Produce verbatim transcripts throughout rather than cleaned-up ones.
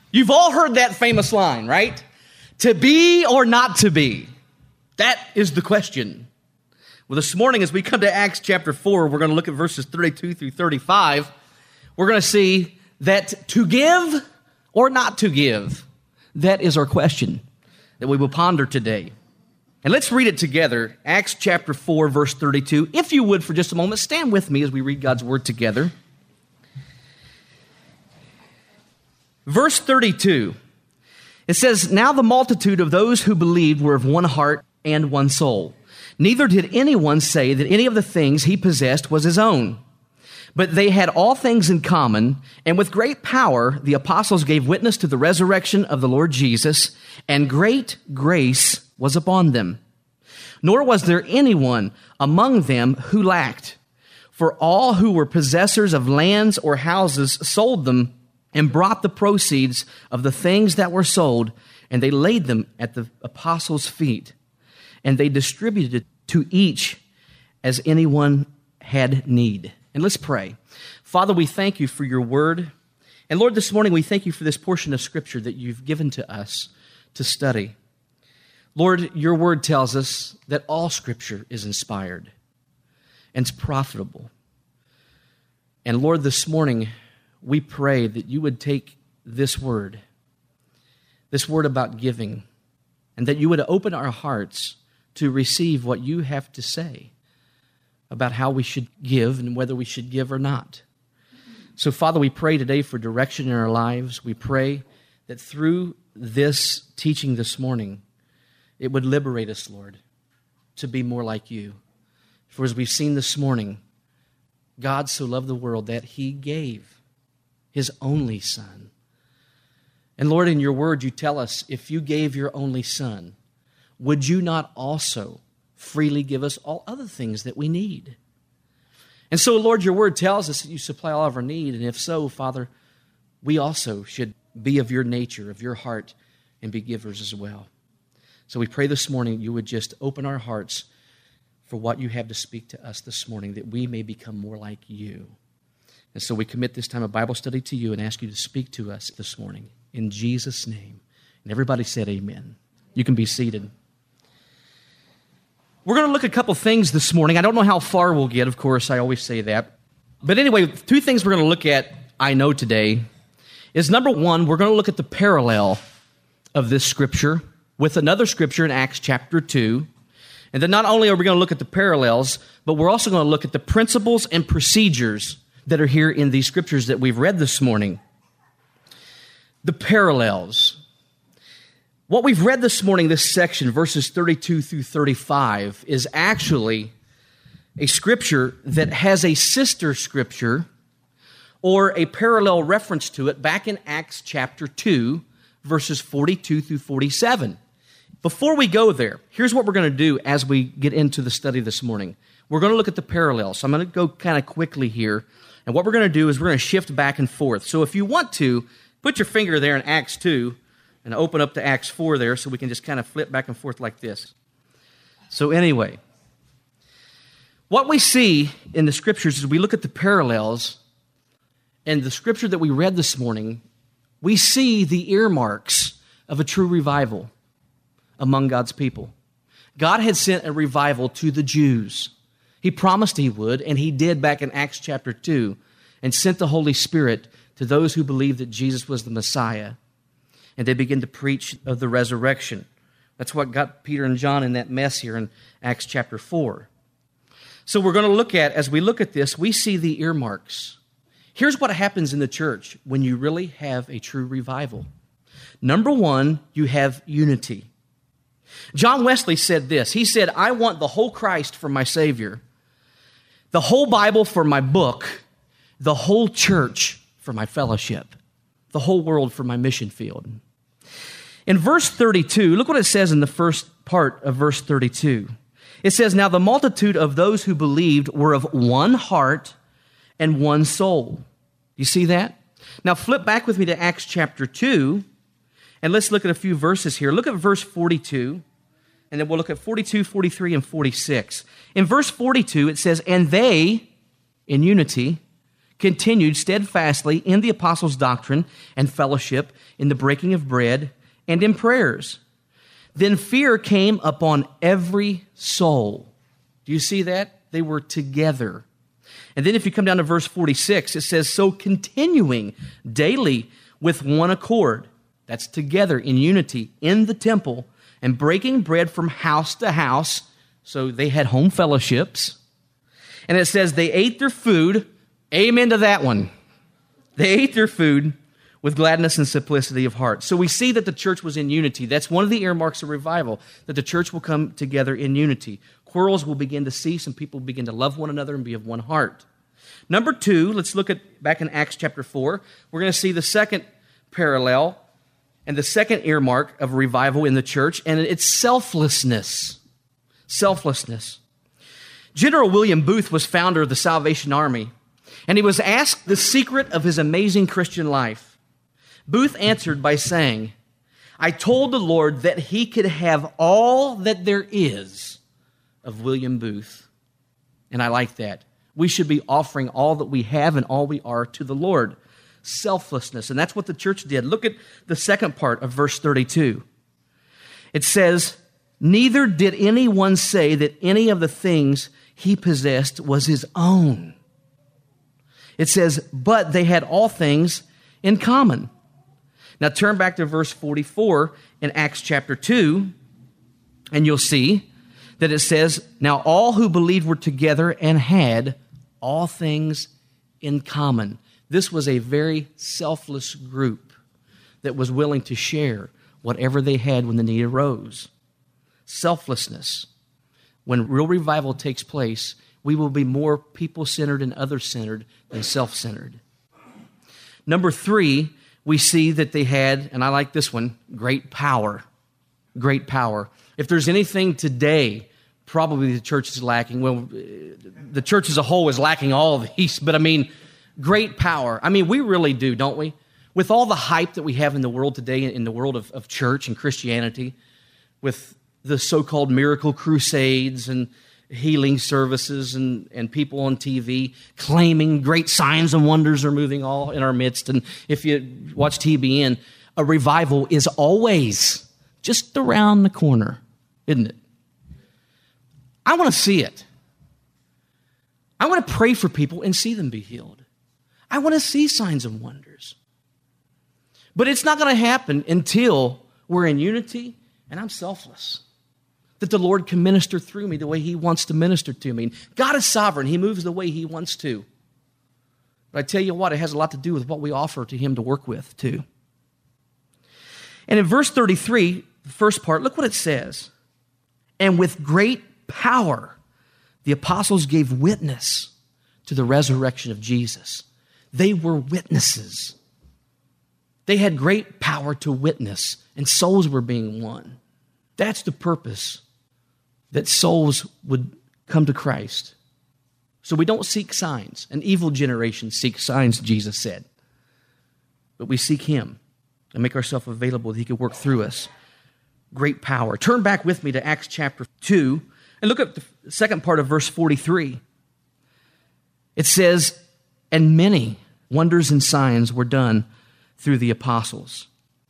You've all heard that famous line, right? To be or not to be? That is the question. Well, this morning as we come to Acts chapter four, we're going to look at verses thirty-two through thirty-five. We're going to see that to give or not to give, that is our question that we will ponder today. And let's read it together. Acts chapter four, verse thirty-two. If you would, for just a moment, stand with me as we read God's word together. Verse thirty-two, it says, "Now the multitude of those who believed were of one heart and one soul. Neither did anyone say that any of the things he possessed was his own, but they had all things in common, and with great power the apostles gave witness to the resurrection of the Lord Jesus, and great grace was upon them. Nor was there anyone among them who lacked, for all who were possessors of lands or houses sold them and brought the proceeds of the things that were sold, and they laid them at the apostles' feet, and they distributed it to each as anyone had need." And let's pray. Father, we thank you for your word. And Lord, this morning we thank you for this portion of Scripture that you've given to us to study. Lord, your word tells us that all Scripture is inspired and it's profitable. And Lord, this morning we pray that you would take this word, this word about giving, and that you would open our hearts to receive what you have to say about how we should give and whether we should give or not. So, Father, we pray today for direction in our lives. We pray that through this teaching this morning, it would liberate us, Lord, to be more like you. For as we've seen this morning, God so loved the world that he gave his only Son. And Lord, in your word, you tell us, if you gave your only Son, would you not also freely give us all other things that we need? And so, Lord, your word tells us that you supply all of our need. And if so, Father, we also should be of your nature, of your heart, and be givers as well. So we pray this morning you would just open our hearts for what you have to speak to us this morning, that we may become more like you. And so we commit this time of Bible study to you and ask you to speak to us this morning. In Jesus' name. And everybody said amen. You can be seated. We're going to look at a couple things this morning. I don't know how far we'll get, of course. I always say that. But anyway, two things we're going to look at, I know today, is number one, we're going to look at the parallel of this scripture with another scripture in Acts chapter two. And then not only are we going to look at the parallels, but we're also going to look at the principles and procedures that are here in these scriptures that we've read this morning. The parallels. What we've read this morning, this section, verses thirty-two through thirty-five, is actually a scripture that has a sister scripture or a parallel reference to it back in Acts chapter two, verses forty-two through forty-seven. Before we go there, here's what we're going to do as we get into the study this morning. We're going to look at the parallels. So I'm going to go kind of quickly here. And what we're going to do is we're going to shift back and forth. So if you want to, put your finger there in Acts two and open up to Acts four there so we can just kind of flip back and forth like this. So anyway, what we see in the scriptures is we look at the parallels, and the scripture that we read this morning, we see the earmarks of a true revival among God's people. God had sent a revival to the Jews. He promised he would, and he did back in Acts chapter two, and sent the Holy Spirit to those who believed that Jesus was the Messiah. And they began to preach of the resurrection. That's what got Peter and John in that mess here in Acts chapter four. So we're going to look at, as we look at this, we see the earmarks. Here's what happens in the church when you really have a true revival. Number one, you have unity. John Wesley said this. He said, "I want the whole Christ for my Savior, the whole Bible for my book, the whole church for my fellowship, the whole world for my mission field." In verse thirty-two, look what it says in the first part of verse thirty-two. It says, "Now the multitude of those who believed were of one heart and one soul." You see that? Now flip back with me to Acts chapter two, and let's look at a few verses here. Look at verse forty-two, and then we'll look at forty-two, forty-three, and forty-six. In verse forty-two, it says, "And they, in unity, continued steadfastly in the apostles' doctrine and fellowship, in the breaking of bread, and in prayers. Then fear came upon every soul. Do you see that? They were together. And then if you come down to verse forty-six, it says, so continuing daily with one accord, that's together in unity in the temple, and breaking bread from house to house. So they had home fellowships. And it says they ate their food. Amen to that one. They ate their food with gladness and simplicity of heart. So we see that the church was in unity. That's one of the earmarks of revival, that the church will come together in unity. Quarrels will begin to cease, and people will begin to love one another and be of one heart. Number two, let's look at back in Acts chapter four. We're going to see the second parallel and the second earmark of revival in the church, and it's selflessness. Selflessness. General William Booth was founder of the Salvation Army, and he was asked the secret of his amazing Christian life. Booth answered by saying, I told the Lord that he could have all that there is of William Booth. And I like that. We should be offering all that we have and all we are to the Lord. Selflessness. And that's what the church did. Look at the second part of verse thirty-two. It says, neither did anyone say that any of the things he possessed was his own. It says, but they had all things in common. Now turn back to verse forty-four in Acts chapter two, and you'll see that it says, now all who believed were together and had all things in common. This was a very selfless group that was willing to share whatever they had when the need arose. Selflessness. When real revival takes place, we will be more people-centered and other-centered than self-centered. Number three, we see that they had, and I like this one, great power. Great power. If there's anything today, probably the church is lacking. Well, the church as a whole is lacking all of these, but I mean, great power. I mean, we really do, don't we? With all the hype that we have in the world today, in the world of, of church and Christianity, with the so-called miracle crusades and healing services and, and people on T V claiming great signs and wonders are moving all in our midst. And if you watch T B N, a revival is always just around the corner, isn't it? I want to see it. I want to pray for people and see them be healed. I want to see signs and wonders. But it's not going to happen until we're in unity and I'm selfless. That the Lord can minister through me the way he wants to minister to me. God is sovereign. He moves the way he wants to. But I tell you what, it has a lot to do with what we offer to him to work with too. And in verse thirty-three, the first part, look what it says. And with great power, the apostles gave witness to the resurrection of Jesus. They were witnesses. They had great power to witness, and souls were being won. That's the purpose, that souls would come to Christ. So we don't seek signs. An evil generation seeks signs, Jesus said. But we seek him and make ourselves available that he could work through us. Great power. Turn back with me to Acts chapter two and look at the second part of verse forty-three. It says, and many wonders and signs were done through the apostles.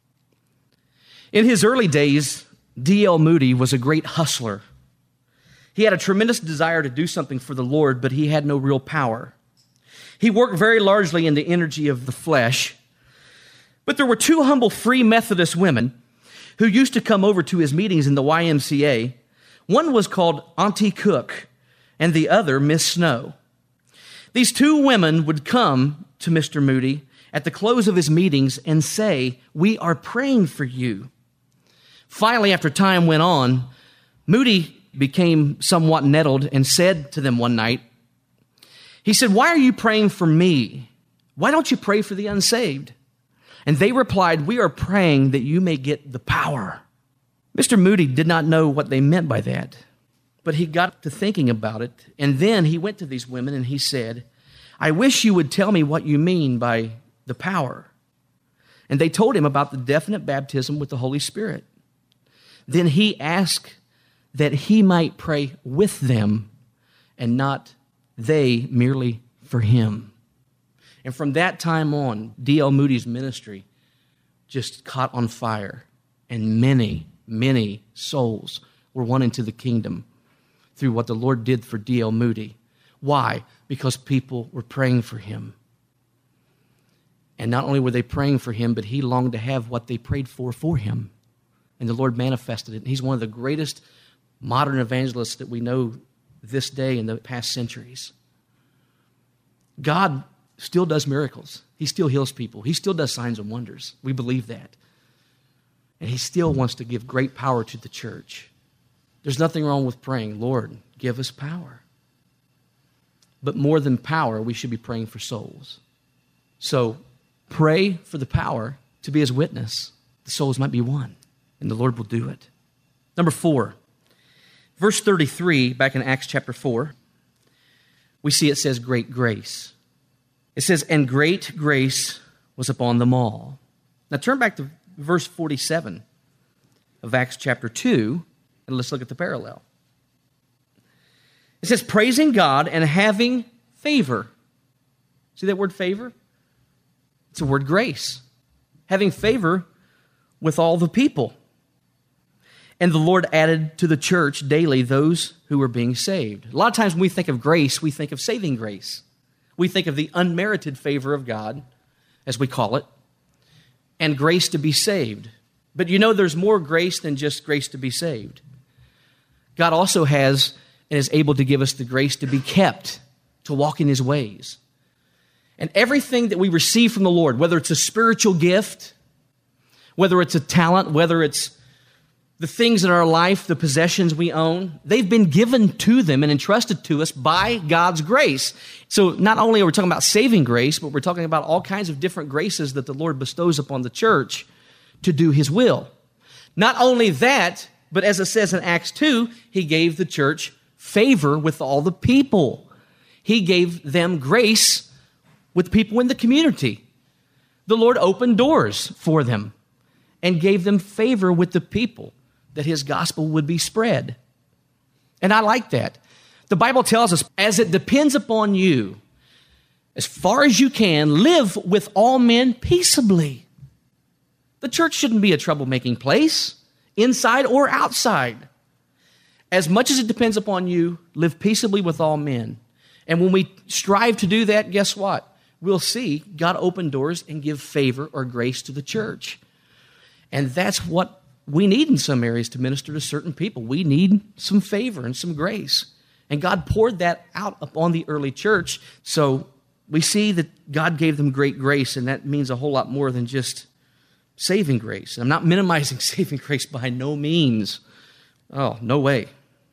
In his early days, D L Moody was a great hustler. He had a tremendous desire to do something for the Lord, but he had no real power. He worked very largely in the energy of the flesh. But there were two humble free Methodist women who used to come over to his meetings in the Y M C A. One was called Auntie Cook, and the other Miss Snow. These two women would come to Mister Moody at the close of his meetings and say, we are praying for you. Finally, after time went on, Moody became somewhat nettled and said to them one night, he said, why are you praying for me? Why don't you pray for the unsaved? And they replied, we are praying that you may get the power. Mister Moody did not know what they meant by that, but he got to thinking about it. And then he went to these women and he said, I wish you would tell me what you mean by the power. And they told him about the definite baptism with the Holy Spirit. Then he asked that he might pray with them and not they merely for him. And from that time on, D L Moody's ministry just caught on fire. And many, many souls were won into the kingdom through what the Lord did for D L Moody. Why? Because people were praying for him. And not only were they praying for him, but he longed to have what they prayed for for him. And the Lord manifested it. And he's one of the greatest modern evangelists that we know this day in the past centuries. God still does miracles. He still heals people. He still does signs and wonders. We believe that. And he still wants to give great power to the church. There's nothing wrong with praying, Lord, give us power. But more than power, we should be praying for souls. So pray for the power to be his witness. The souls might be won, and the Lord will do it. Number four, verse thirty-three, back in Acts chapter four, we see it says great grace. It says, and great grace was upon them all. Now turn back to verse forty-seven of Acts chapter two, and let's look at the parallel. It says, praising God and having favor. See that word favor? It's the word grace. Having favor with all the people. And the Lord added to the church daily those who were being saved. A lot of times when we think of grace, we think of saving grace. We think of the unmerited favor of God, as we call it, and grace to be saved. But you know there's more grace than just grace to be saved. God also has and is able to give us the grace to be kept, to walk in his ways. And everything that we receive from the Lord, whether it's a spiritual gift, whether it's a talent, whether it's the things in our life, the possessions we own, they've been given to them and entrusted to us by God's grace. So not only are we talking about saving grace, but we're talking about all kinds of different graces that the Lord bestows upon the church to do his will. Not only that, but as it says in Acts two, he gave the church favor with all the people. He gave them grace with people in the community. The Lord opened doors for them and gave them favor with the people, that his gospel would be spread. And I like that. The Bible tells us, as it depends upon you, as far as you can, live with all men peaceably. The church shouldn't be a troublemaking place, inside or outside. As much as it depends upon you, live peaceably with all men. And when we strive to do that, guess what? We'll see God open doors and give favor or grace to the church. And that's what we need in some areas to minister to certain people. We need some favor and some grace. And God poured that out upon the early church. So we see that God gave them great grace, and that means a whole lot more than just saving grace. I'm not minimizing saving grace by no means. Oh, no way.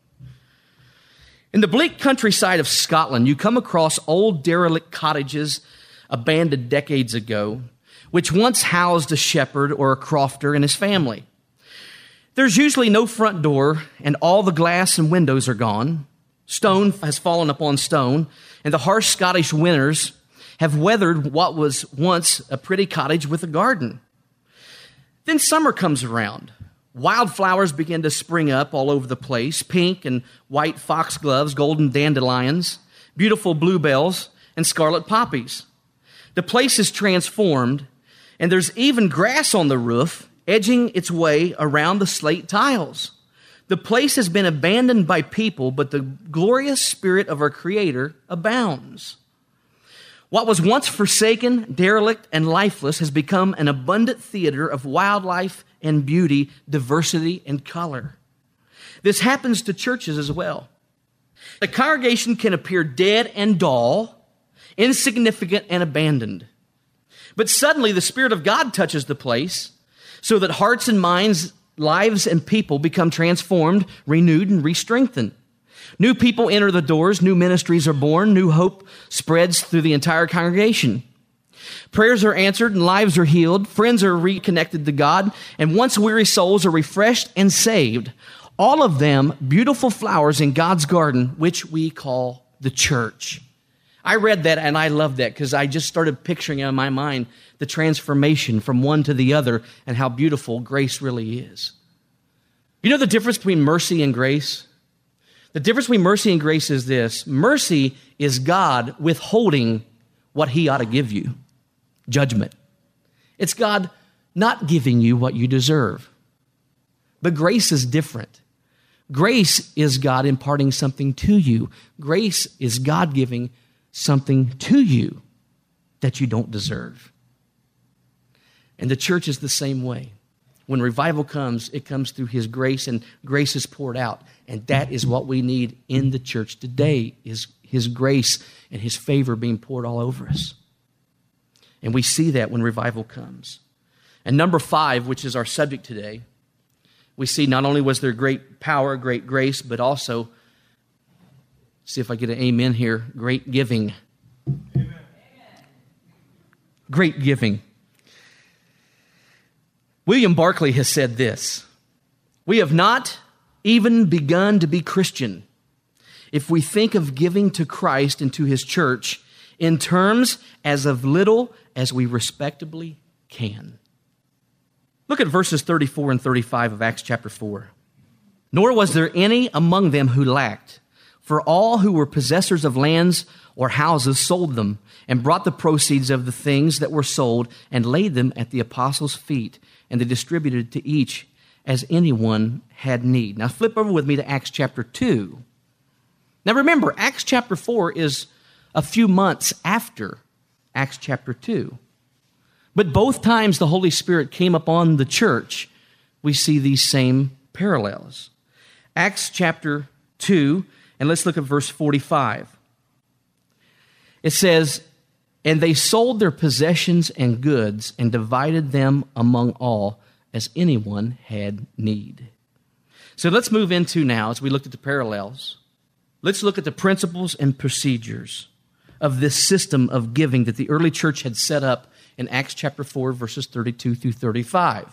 In the bleak countryside of Scotland, you come across old derelict cottages abandoned decades ago, which once housed a shepherd or a crofter and his family. There's usually no front door, and all the glass and windows are gone. Stone has fallen upon stone, and the harsh Scottish winters have weathered what was once a pretty cottage with a garden. Then summer comes around. Wildflowers begin to spring up all over the place, pink and white foxgloves, golden dandelions, beautiful bluebells, and scarlet poppies. The place is transformed, and there's even grass on the roof, edging its way around the slate tiles. The place has been abandoned by people, but the glorious spirit of our Creator abounds. What was once forsaken, derelict, and lifeless has become an abundant theater of wildlife and beauty, diversity, and color. This happens to churches as well. The congregation can appear dead and dull, insignificant and abandoned. But suddenly the Spirit of God touches the place so that hearts and minds, lives and people become transformed, renewed, and re-strengthened. New people enter the doors, new ministries are born, new hope spreads through the entire congregation. Prayers are answered and lives are healed, friends are reconnected to God, and once weary souls are refreshed and saved. All of them beautiful flowers in God's garden, which we call the church. I read that and I loved that because I just started picturing in my mind the transformation from one to the other and how beautiful grace really is. You know the difference between mercy and grace? The difference between mercy and grace is this. Mercy is God withholding what he ought to give you, judgment. It's God not giving you what you deserve. But grace is different. Grace is God imparting something to you. Grace is God giving something to you that you don't deserve. And the church is the same way. When revival comes, it comes through his grace, and grace is poured out. And that is what we need in the church today, is his grace and his favor being poured all over us. And we see that when revival comes. And number five, which is our subject today, we see not only was there great power, great grace, but also, see if I get an amen here, great giving. Amen. Great giving. William Barclay has said this: we have not even begun to be Christian if we think of giving to Christ and to his church in terms as of little as we respectably can. Look at verses thirty-four and thirty-five of Acts chapter four. Nor was there any among them who lacked, for all who were possessors of lands or houses sold them and brought the proceeds of the things that were sold and laid them at the apostles' feet, and they distributed to each as anyone had need. Now flip over with me to Acts chapter two. Now remember, Acts chapter four is a few months after Acts chapter two. But both times the Holy Spirit came upon the church, we see these same parallels. Acts chapter two, and let's look at verse forty-five. It says, and they sold their possessions and goods and divided them among all as anyone had need. So let's move into now, as we looked at the parallels, let's look at the principles and procedures of this system of giving that the early church had set up in Acts chapter four, verses thirty-two through thirty-five.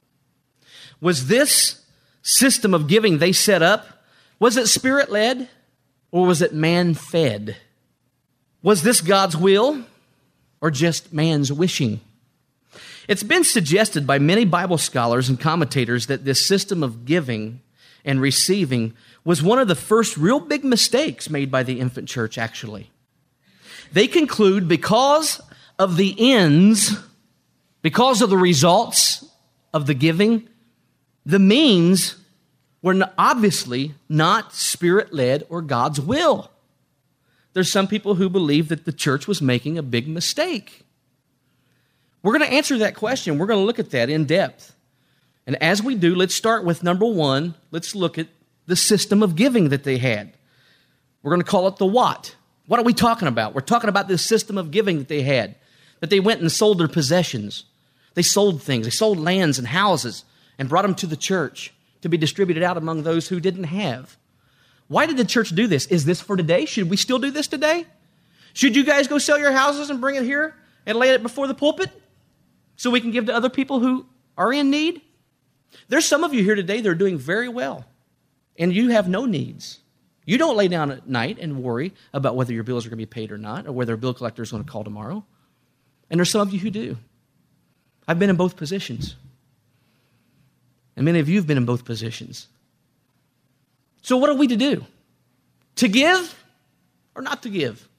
Was this system of giving they set up, was it spirit-led or was it man-fed? Was this God's will or just man's wishing? It's been suggested by many Bible scholars and commentators that this system of giving and receiving was one of the first real big mistakes made by the infant church, actually. They conclude because of the ends, because of the results of the giving, the means were obviously not spirit-led or God's will. There's some people who believe that the church was making a big mistake. We're going to answer that question. We're going to look at that in depth. And as we do, let's start with number one. Let's look at the system of giving that they had. We're going to call it the what. What are we talking about? We're talking about this system of giving that they had, that they went and sold their possessions. They sold things. They sold lands and houses and brought them to the church to be distributed out among those who didn't have. Why did the church do this? Is this for today? Should we still do this today? Should you guys go sell your houses and bring it here and lay it before the pulpit so we can give to other people who are in need? There's some of you here today that are doing very well, and you have no needs. You don't lay down at night and worry about whether your bills are going to be paid or not, or whether a bill collector is going to call tomorrow. And there's some of you who do. I've been in both positions. And many of you have been in both positions. So what are we to do? To give or not to give?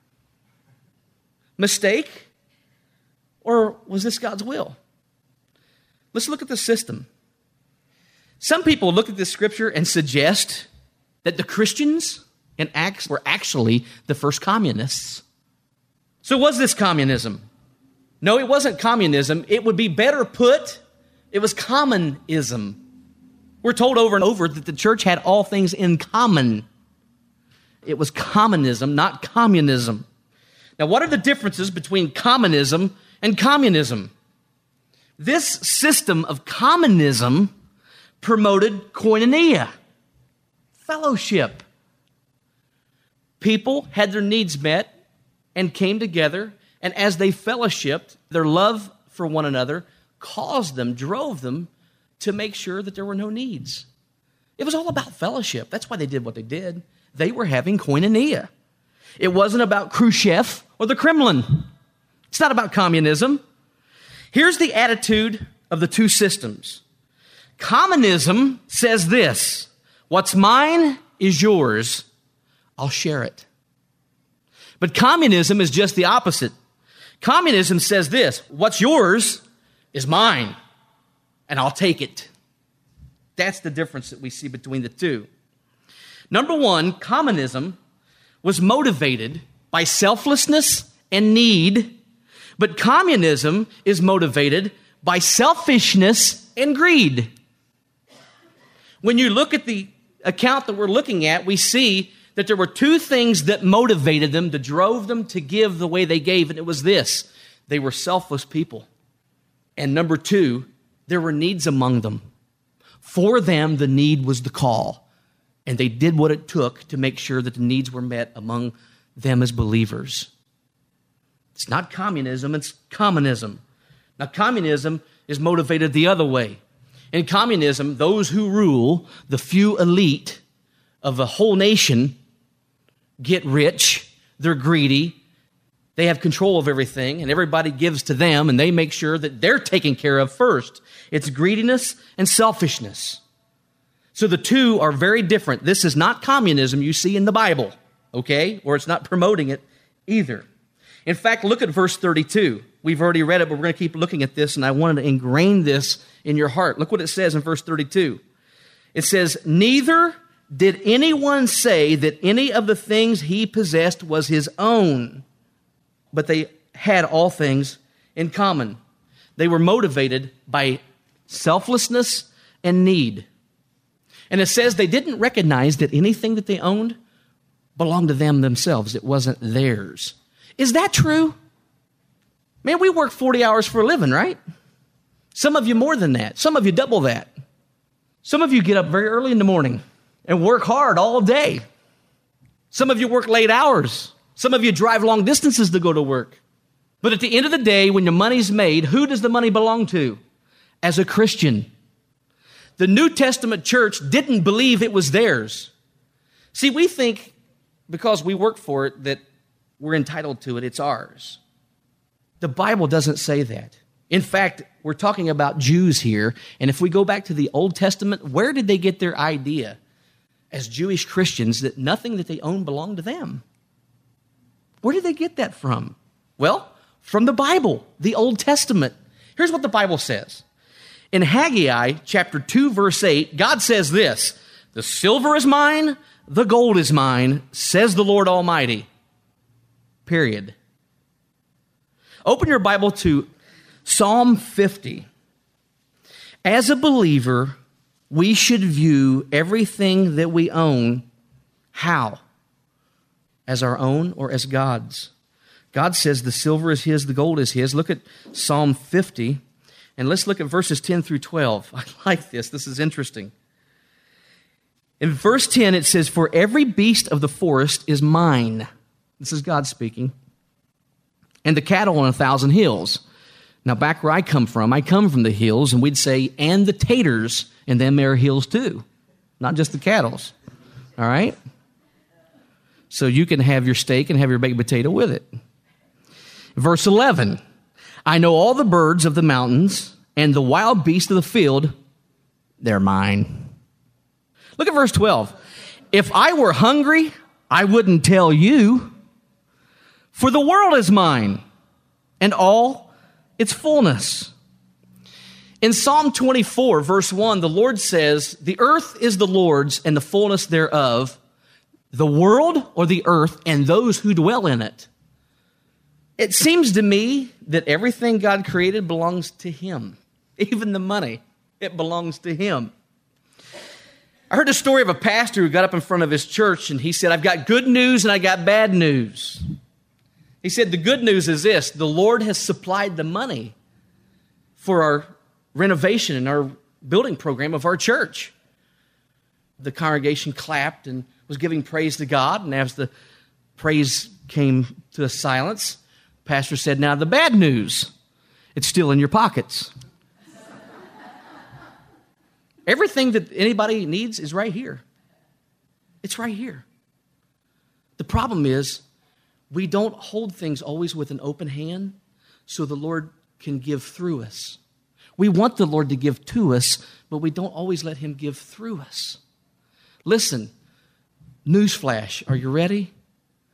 Mistake? Or was this God's will? Let's look at the system. Some people look at this scripture and suggest that the Christians in Acts were actually the first communists. So was this communism? No, it wasn't communism. It would be better put, it was commonism. We're told over and over that the church had all things in common. It was commonism, not communism. Now, what are the differences between communism and communism? This system of communism promoted koinonia, fellowship. People had their needs met and came together, and as they fellowshiped, their love for one another caused them, drove them to make sure that there were no needs. It was all about fellowship. That's why they did what they did. They were having koinonia. It wasn't about Khrushchev or the Kremlin. It's not about communism. Here's the attitude of the two systems. Communism says this: what's mine is yours. I'll share it. But communism is just the opposite. Communism says this: what's yours is mine, and I'll take it. That's the difference that we see between the two. Number one, communism was motivated by selflessness and need, but communism is motivated by selfishness and greed. When you look at the account that we're looking at, we see that there were two things that motivated them, that drove them to give the way they gave, and it was this: they were selfless people. And number two, there were needs among them. For them, the need was the call, and they did what it took to make sure that the needs were met among them as believers. It's not communism, it's communism. Now, communism is motivated the other way. In communism, those who rule, the few elite of a whole nation, get rich, they're greedy, they have control of everything, and everybody gives to them, and they make sure that they're taken care of first. It's greediness and selfishness. So the two are very different. This is not communism you see in the Bible, okay? Or it's not promoting it either. In fact, look at verse thirty-two. We've already read it, but we're going to keep looking at this, and I wanted to ingrain this in your heart. Look what it says in verse thirty-two. It says, "Neither did anyone say that any of the things he possessed was his own, but they had all things in common." They were motivated by selflessness and need. And it says they didn't recognize that anything that they owned belonged to them themselves. It wasn't theirs. Is that true? Man, we work forty hours for a living, right? Some of you more than that. Some of you double that. Some of you get up very early in the morning and work hard all day. Some of you work late hours. Some of you drive long distances to go to work. But at the end of the day, when your money's made, who does the money belong to? As a Christian. The New Testament church didn't believe it was theirs. See, we think because we work for it that we're entitled to it, it's ours. The Bible doesn't say that. In fact, we're talking about Jews here, and if we go back to the Old Testament, where did they get their idea as Jewish Christians that nothing that they own belonged to them? Where did they get that from? Well, from the Bible, the Old Testament. Here's what the Bible says. In Haggai chapter two, verse eight, God says this: "The silver is mine, the gold is mine, says the Lord Almighty." Period. Open your Bible to Psalm fifty. As a believer, we should view everything that we own, how? As our own or as God's? God says the silver is His, the gold is His. Look at Psalm fifty, and let's look at verses ten through twelve. I like this. This is interesting. In verse ten, it says, "For every beast of the forest is mine." This is God speaking. "And the cattle on a thousand hills." Now, back where I come from, I come from the hills, and we'd say, "and the taters, and them are hills too." Not just the cattles. All right? So you can have your steak and have your baked potato with it. Verse eleven, "I know all the birds of the mountains and the wild beasts of the field, they're mine." Look at verse twelve. "If I were hungry, I wouldn't tell you, for the world is mine and all its fullness." In Psalm twenty-four, verse one, the Lord says, "The earth is the Lord's and the fullness thereof," the world or the earth and those who dwell in it. It seems to me that everything God created belongs to Him. Even the money, it belongs to Him. I heard a story of a pastor who got up in front of his church and he said, "I've got good news and I got bad news." He said, the good news is this: the Lord has supplied the money for our renovation and our building program of our church. The congregation clapped and was giving praise to God, and as the praise came to a silence, the pastor said, "Now the bad news, it's still in your pockets." Everything that anybody needs is right here. It's right here. The problem is we don't hold things always with an open hand so the Lord can give through us. We want the Lord to give to us, but we don't always let Him give through us. Listen, newsflash, are you ready?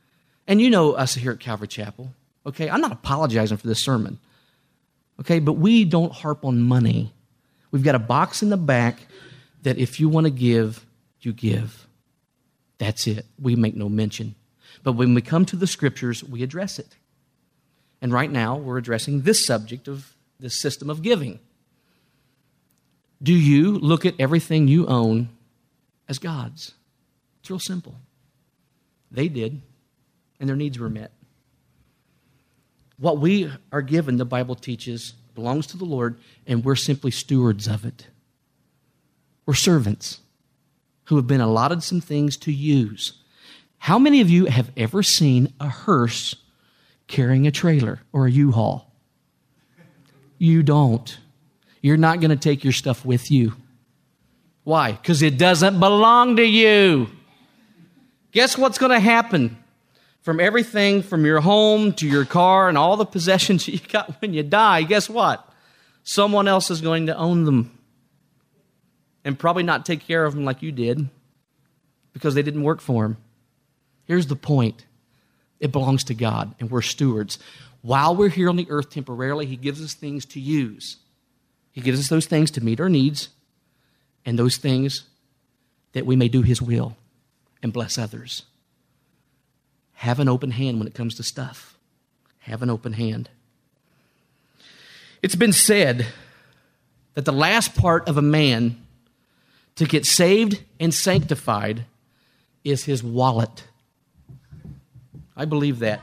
And you know us here at Calvary Chapel, okay? I'm not apologizing for this sermon, okay? But we don't harp on money. We've got a box in the back that if you want to give, you give. That's it. We make no mention. But when we come to the Scriptures, we address it. And right now, we're addressing this subject of this system of giving. Do you look at everything you own as God's? It's real simple. They did, and their needs were met. What we are given, the Bible teaches, belongs to the Lord, and we're simply stewards of it. We're servants who have been allotted some things to use. How many of you have ever seen a hearse carrying a trailer or a U-Haul? You don't. You're not going to take your stuff with you. Why? Because it doesn't belong to you. Guess what's going to happen? From everything from your home to your car and all the possessions you got when you die, guess what? Someone else is going to own them and probably not take care of them like you did because they didn't work for them. Here's the point. It belongs to God, and we're stewards. While we're here on the earth temporarily, He gives us things to use. He gives us those things to meet our needs and those things that we may do His will and bless others. Have an open hand when it comes to stuff. Have an open hand. It's been said that the last part of a man to get saved and sanctified is his wallet. I believe that.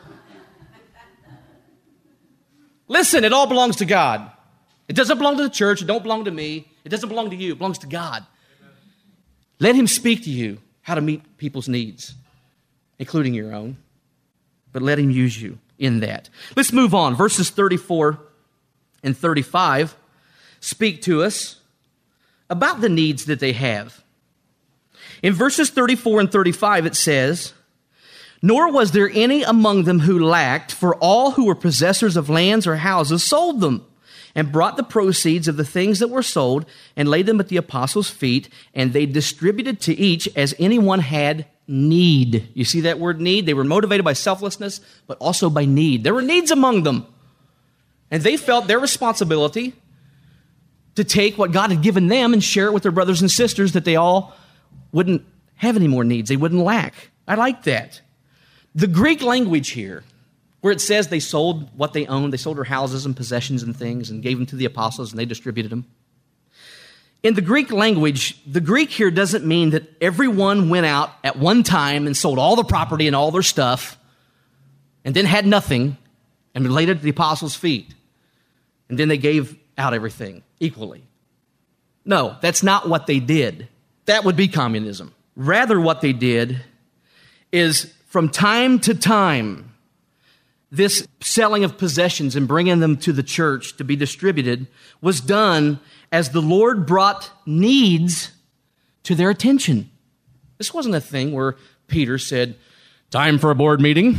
Listen, it all belongs to God. It doesn't belong to the church. It don't belong to me. It doesn't belong to you. It belongs to God. Amen. Let Him speak to you how to meet people's needs, including your own. But let Him use you in that. Let's move on. Verses thirty-four and thirty-five speak to us about the needs that they have. In verses thirty-four and thirty-five, it says, "Nor was there any among them who lacked, for all who were possessors of lands or houses sold them, and brought the proceeds of the things that were sold, and laid them at the apostles' feet, and they distributed to each as anyone had need." You see that word need? They were motivated by selflessness, but also by need. There were needs among them. And they felt their responsibility to take what God had given them and share it with their brothers and sisters, that they all wouldn't have any more needs. They wouldn't lack. I like that. The Greek language here, where it says they sold what they owned, they sold their houses and possessions and things and gave them to the apostles and they distributed them. In the Greek language, the Greek here doesn't mean that everyone went out at one time and sold all the property and all their stuff and then had nothing and laid it at the apostles' feet. And then they gave out everything equally. No, that's not what they did. That would be communism. Rather, what they did is from time to time, this selling of possessions and bringing them to the church to be distributed was done as the Lord brought needs to their attention. This wasn't a thing where Peter said, "Time for a board meeting.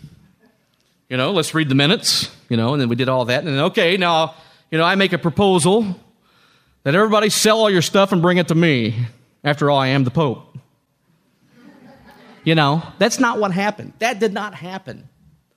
You know, let's read the minutes." You know, and then we did all that. And then, okay, now, you know, I make a proposal that everybody sell all your stuff and bring it to me. After all, I am the Pope. You know, that's not what happened. That did not happen.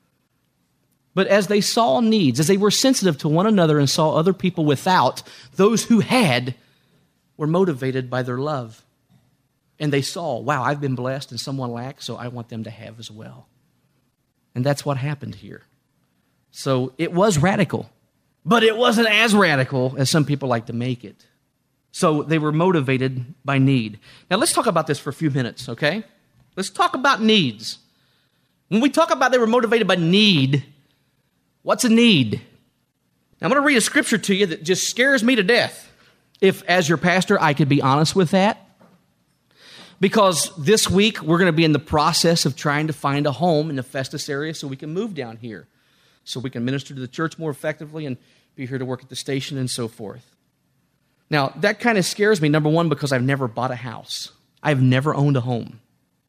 But as they saw needs, as they were sensitive to one another and saw other people without, those who had were motivated by their love. And they saw, wow, I've been blessed and someone lacks, so I want them to have as well. And that's what happened here. So it was radical, but it wasn't as radical as some people like to make it. So they were motivated by need. Now let's talk about this for a few minutes, okay? Let's talk about needs. When we talk about they were motivated by need, what's a need? Now, I'm going to read a scripture to you that just scares me to death. If, as your pastor, I could be honest with that. Because this week, we're going to be in the process of trying to find a home in the Festus area so we can move down here. So we can minister to the church more effectively and be here to work at the station and so forth. Now, that kind of scares me, number one, because I've never bought a house. I've never owned a home.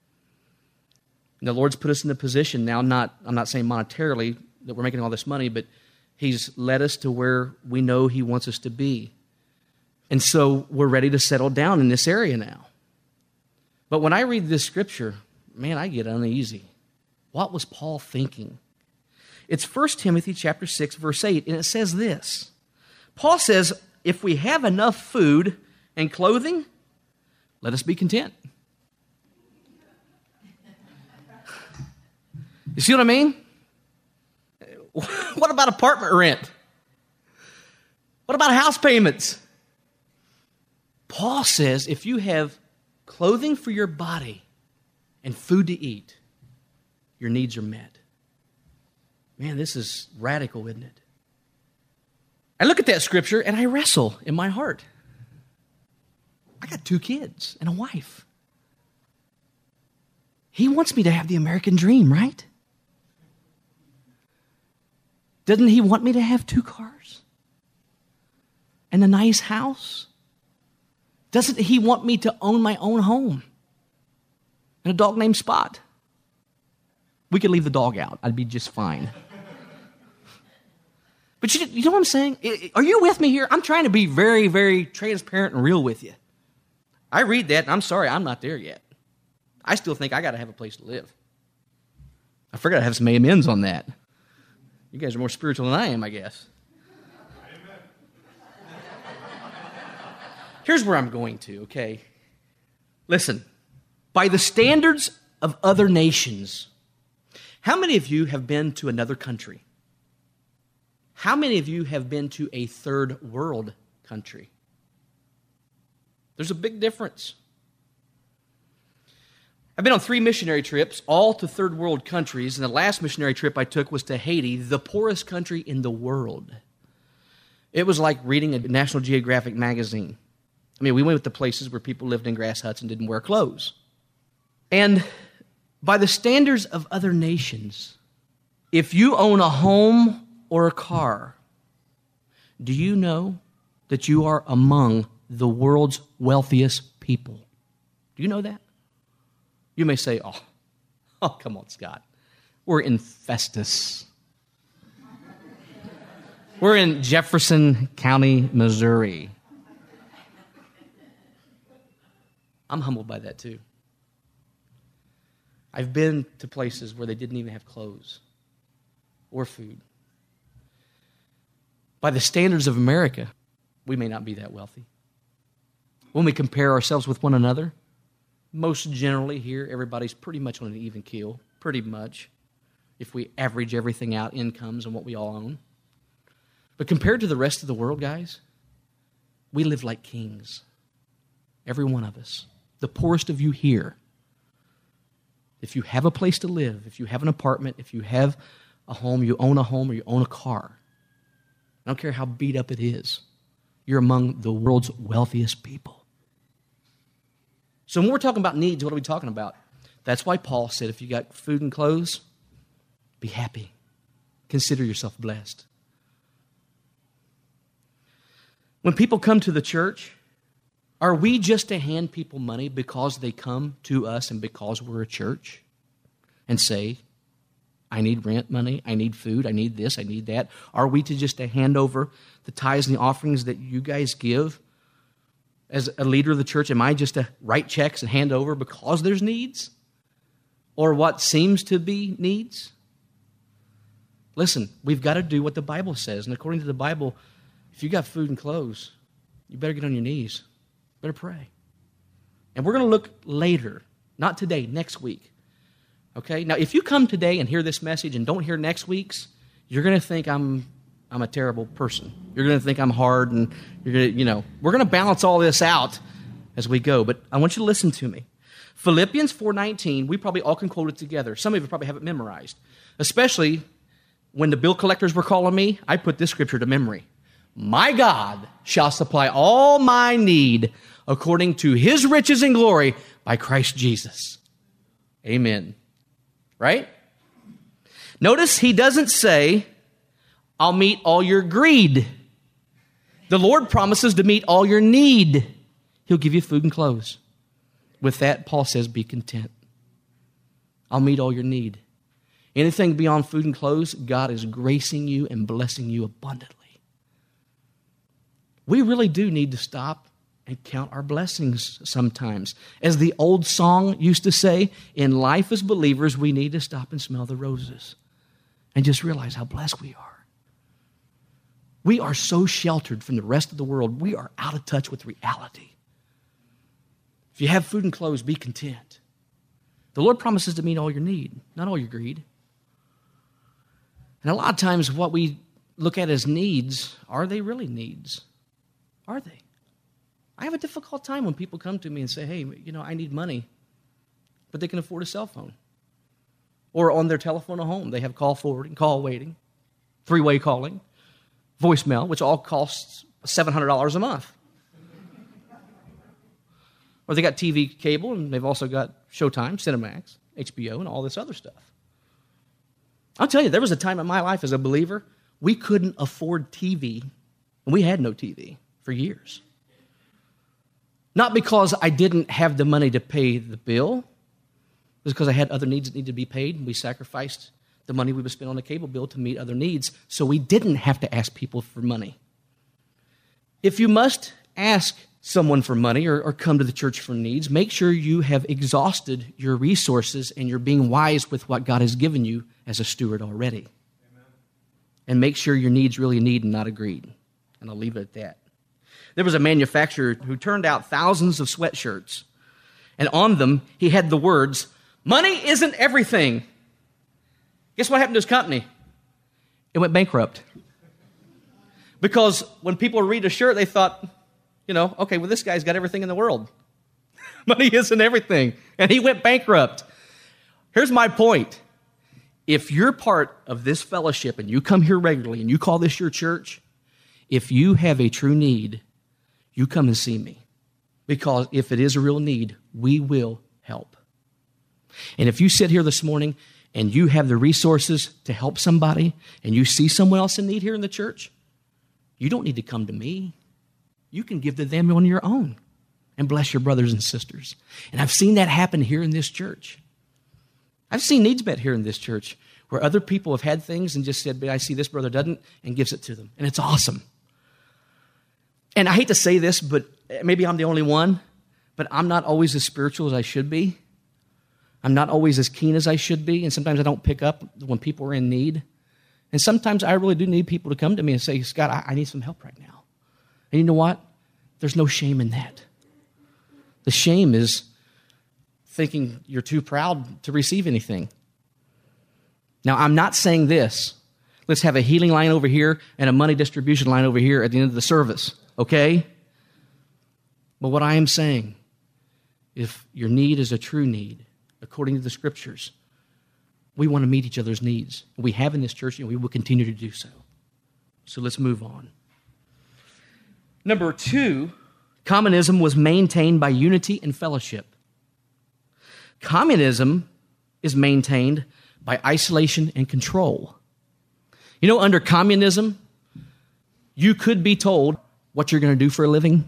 And the Lord's put us in a position now, not I'm not saying monetarily that we're making all this money, but He's led us to where we know He wants us to be. And so we're ready to settle down in this area now. But when I read this scripture, man, I get uneasy. What was Paul thinking? It's First Timothy chapter six, verse eight, and it says this. Paul says, if we have enough food and clothing, let us be content. You see what I mean? What about apartment rent? What about house payments? Paul says if you have clothing for your body and food to eat, your needs are met. Man, this is radical, isn't it? I look at that scripture and I wrestle in my heart. I got two kids and a wife. He wants me to have the American dream, right? Doesn't he want me to have two cars and a nice house? Doesn't he want me to own my own home and a dog named Spot? We could leave the dog out. I'd be just fine. But you, you know what I'm saying? Are you with me here? I'm trying to be very, very transparent and real with you. I read that, and I'm sorry, I'm not there yet. I still think I got to have a place to live. I forgot to have some amens on that. You guys are more spiritual than I am, I guess. Amen. Here's where I'm going to, okay? Listen, by the standards of other nations, how many of you have been to another country? How many of you have been to a third world country? There's a big difference. I've been on three missionary trips, all to third world countries, and the last missionary trip I took was to Haiti, the poorest country in the world. It was like reading a National Geographic magazine. I mean, we went to places where people lived in grass huts and didn't wear clothes. And by the standards of other nations, if you own a home or a car, do you know that you are among the world's wealthiest people? Do you know that? You may say, oh, oh, come on, Scott. We're in Festus. We're in Jefferson County, Missouri. I'm humbled by that too. I've been to places where they didn't even have clothes or food. By the standards of America, we may not be that wealthy. When we compare ourselves with one another, most generally here, everybody's pretty much on an even keel, pretty much, if we average everything out, incomes and what we all own. But compared to the rest of the world, guys, we live like kings. Every one of us. The poorest of you here. If you have a place to live, if you have an apartment, if you have a home, you own a home or you own a car, I don't care how beat up it is, you're among the world's wealthiest people. So when we're talking about needs, what are we talking about? That's why Paul said, if you got food and clothes, be happy. Consider yourself blessed. When people come to the church, are we just to hand people money because they come to us and because we're a church and say, I need rent money, I need food, I need this, I need that? Are we to just to hand over the tithes and the offerings that you guys give? As a leader of the church, am I just to write checks and hand over because there's needs? Or what seems to be needs? Listen, we've got to do what the Bible says. And according to the Bible, if you got food and clothes, you better get on your knees. Better pray. And we're going to look later, not today, next week. Okay? Now, if you come today and hear this message and don't hear next week's, you're going to think I'm I'm a terrible person. You're going to think I'm hard, and you're going to, you know, we're going to balance all this out as we go. But I want you to listen to me. Philippians four nineteen, we probably all can quote it together. Some of you probably have it memorized. Especially when the bill collectors were calling me, I put this scripture to memory. My God shall supply all my need according to his riches and glory by Christ Jesus. Amen. Right? Notice he doesn't say, I'll meet all your greed. The Lord promises to meet all your need. He'll give you food and clothes. With that, Paul says, be content. I'll meet all your need. Anything beyond food and clothes, God is gracing you and blessing you abundantly. We really do need to stop and count our blessings sometimes. As the old song used to say, in life as believers, we need to stop and smell the roses and just realize how blessed we are. We are so sheltered from the rest of the world. We are out of touch with reality. If you have food and clothes, be content. The Lord promises to meet all your need, not all your greed. And a lot of times what we look at as needs, are they really needs? Are they? I have a difficult time when people come to me and say, hey, you know, I need money, but they can afford a cell phone. Or on their telephone at home, they have call forwarding, call waiting, three-way calling, voicemail, which all costs seven hundred dollars a month. Or they got T V cable, and they've also got Showtime, Cinemax, H B O, and all this other stuff. I'll tell you, there was a time in my life as a believer, we couldn't afford T V, and we had no T V for years. Not because I didn't have the money to pay the bill. It was because I had other needs that needed to be paid, and we sacrificed the money we would spend on the cable bill to meet other needs, so we didn't have to ask people for money. If you must ask someone for money or, or come to the church for needs, make sure you have exhausted your resources and you're being wise with what God has given you as a steward already. Amen. And make sure your need's really a need and not a greed. And I'll leave it at that. There was a manufacturer who turned out thousands of sweatshirts, and on them he had the words, "Money isn't everything." Guess what happened to his company? It went bankrupt. Because when people read a shirt, they thought, you know, okay, well, this guy's got everything in the world. Money isn't everything. And he went bankrupt. Here's my point. If you're part of this fellowship and you come here regularly and you call this your church, if you have a true need, you come and see me. Because if it is a real need, we will help. And if you sit here this morning and you have the resources to help somebody and you see someone else in need here in the church, you don't need to come to me. You can give to them on your own and bless your brothers and sisters. And I've seen that happen here in this church. I've seen needs met here in this church where other people have had things and just said, I see this brother doesn't, and gives it to them. And it's awesome. And I hate to say this, but maybe I'm the only one, but I'm not always as spiritual as I should be. I'm not always as keen as I should be, and sometimes I don't pick up when people are in need. And sometimes I really do need people to come to me and say, Scott, I, I need some help right now. And you know what? There's no shame in that. The shame is thinking you're too proud to receive anything. Now, I'm not saying this. Let's have a healing line over here and a money distribution line over here at the end of the service, okay? But what I am saying, if your need is a true need, according to the Scriptures, we want to meet each other's needs. We have in this church, and we will continue to do so. So let's move on. Number two, communism was maintained by unity and fellowship. Communism is maintained by isolation and control. You know, under communism, you could be told what you're going to do for a living.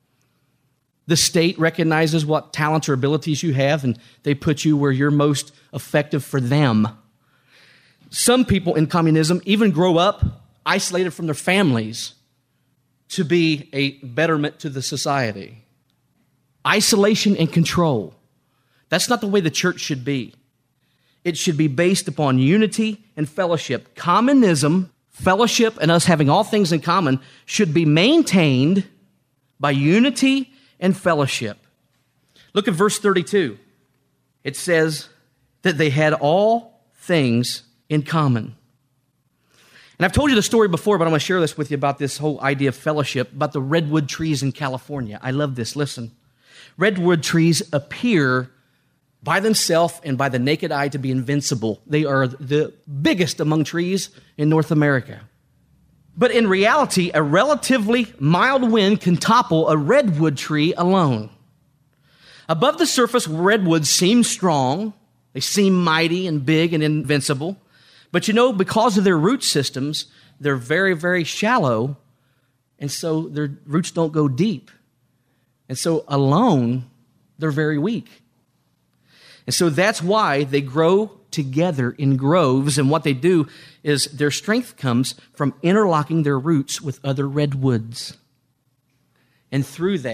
The state recognizes what talents or abilities you have, and they put you where you're most effective for them. Some people in communism even grow up isolated from their families to be a betterment to the society. Isolation and control. That's not the way the church should be. It should be based upon unity and fellowship. Communism, fellowship, and us having all things in common should be maintained by unity and fellowship. Look at verse thirty-two. It says that they had all things in common. And I've told you the story before, but I'm going to share this with you about this whole idea of fellowship, about the redwood trees in California. I love this. Listen. Redwood trees appear by themselves and by the naked eye to be invincible. They are the biggest among trees in North America. But in reality, a relatively mild wind can topple a redwood tree alone. Above the surface, redwoods seem strong. They seem mighty and big and invincible. But you know, because of their root systems, they're very, very shallow, and so their roots don't go deep. And so alone, they're very weak. And so that's why they grow together in groves, and what they do is their strength comes from interlocking their roots with other redwoods. And through that,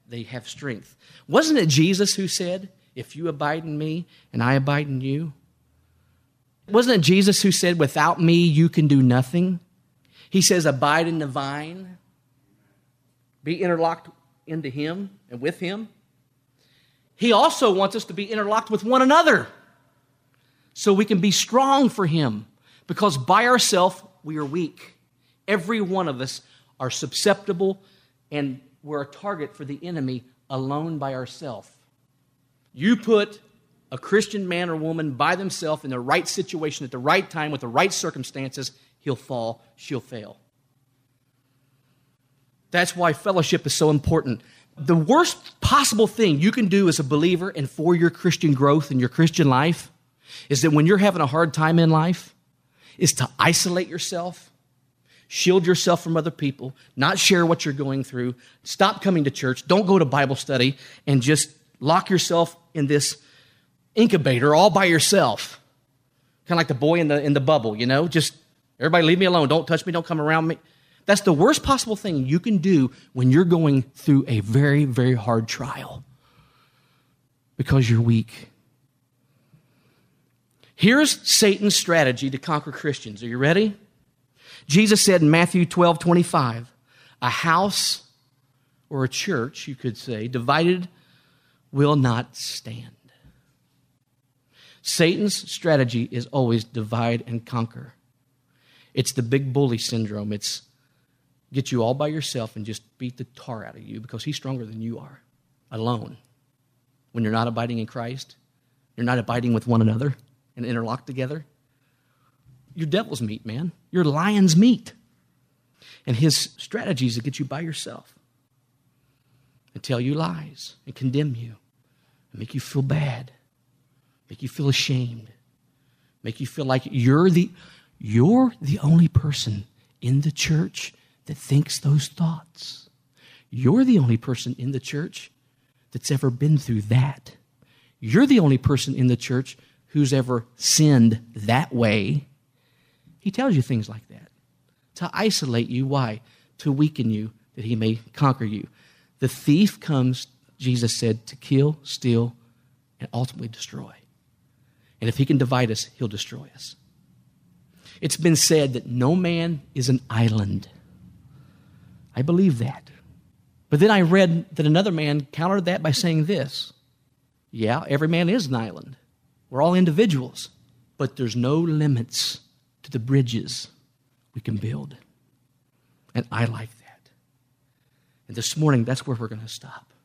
they have strength. Wasn't it Jesus who said, if you abide in me and I abide in you? Wasn't it Jesus who said, without me you can do nothing? He says, abide in the vine. Be interlocked into him and with him. He also wants us to be interlocked with one another so we can be strong for him, because by ourselves we are weak. Every one of us are susceptible, and we're a target for the enemy alone by ourselves. You put a Christian man or woman by themselves in the right situation at the right time with the right circumstances, he'll fall, she'll fail. That's why fellowship is so important. The worst possible thing you can do as a believer and for your Christian growth and your Christian life is that when you're having a hard time in life, is to isolate yourself, shield yourself from other people, not share what you're going through, stop coming to church, don't go to Bible study, and just lock yourself in this incubator all by yourself. Kind of like the boy in the in the bubble, you know? Just, everybody leave me alone. Don't touch me. Don't come around me. That's the worst possible thing you can do when you're going through a very, very hard trial because you're weak. Here's Satan's strategy to conquer Christians. Are you ready? Jesus said in Matthew twelve twenty-five, a house or a church, you could say, divided will not stand. Satan's strategy is always divide and conquer. It's the big bully syndrome. It's get you all by yourself and just beat the tar out of you because he's stronger than you are, alone. When you're not abiding in Christ, you're not abiding with one another and interlocked together, you're devil's meat, man. You're lion's meat. And his strategy is to get you by yourself and tell you lies and condemn you and make you feel bad, make you feel ashamed, make you feel like you're the, you're the only person in the church that thinks those thoughts. You're the only person in the church that's ever been through that. You're the only person in the church who's ever sinned that way. He tells you things like that to isolate you. Why? To weaken you, that he may conquer you. The thief comes, Jesus said, to kill, steal, and ultimately destroy. And if he can divide us, he'll destroy us. It's been said that no man is an island. I believe that. But then I read that another man countered that by saying this. Yeah, every man is an island. We're all individuals. But there's no limits to the bridges we can build. And I like that. And this morning, that's where we're going to stop.